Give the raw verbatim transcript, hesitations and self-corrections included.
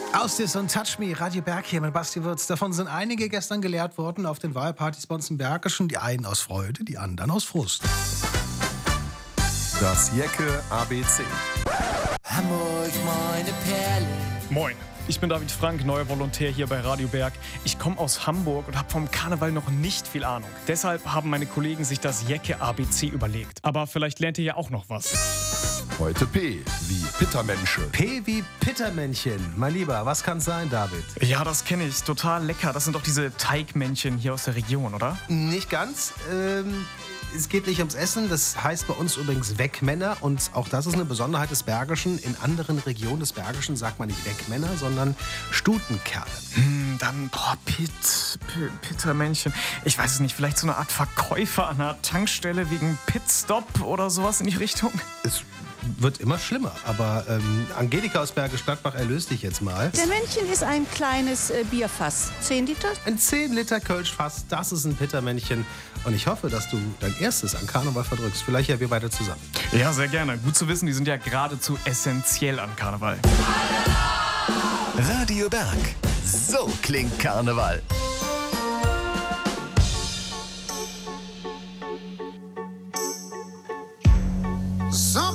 Austis und Touch Me, Radio Berg hier mit Basti Würz. Davon sind einige gestern gelehrt worden auf den Wahlpartys bei uns im Bergischen. Die einen aus Freude, die anderen aus Frust. Das Jecke A B C. Hamburg, meine Perle. Moin, ich bin David Frank, neuer Volontär hier bei Radio Berg. Ich komme aus Hamburg und habe vom Karneval noch nicht viel Ahnung. Deshalb haben meine Kollegen sich das Jecke A B C überlegt. Aber vielleicht lernt ihr ja auch noch was. Heute P wie Pittermensche. P wie Pittermännchen. Mein Lieber, was kann's sein, David? Ja, das kenne ich. Total lecker. Das sind doch diese Teigmännchen hier aus der Region, oder? Nicht ganz. Ähm, es geht nicht ums Essen. Das heißt bei uns übrigens Wegmänner. Und auch das ist eine Besonderheit des Bergischen. In anderen Regionen des Bergischen sagt man nicht Wegmänner, sondern Stutenkerle. Hm, dann, boah, Pit, P- Pittermännchen. Ich weiß es nicht, vielleicht so eine Art Verkäufer an einer Tankstelle wegen Pitstop oder sowas in die Richtung? Es wird immer schlimmer. Aber ähm, Angelika aus Bergisch Gladbach erlöst dich jetzt mal. Der Männchen ist ein kleines äh, Bierfass. zehn Liter? Ein zehn Liter Kölschfass, das ist ein Pittermännchen. Und ich hoffe, dass du dein erstes an Karneval verdrückst. Vielleicht ja wir beide zusammen. Ja, sehr gerne. Gut zu wissen, die sind ja geradezu essentiell an Karneval. Radio Berg. So klingt Karneval. So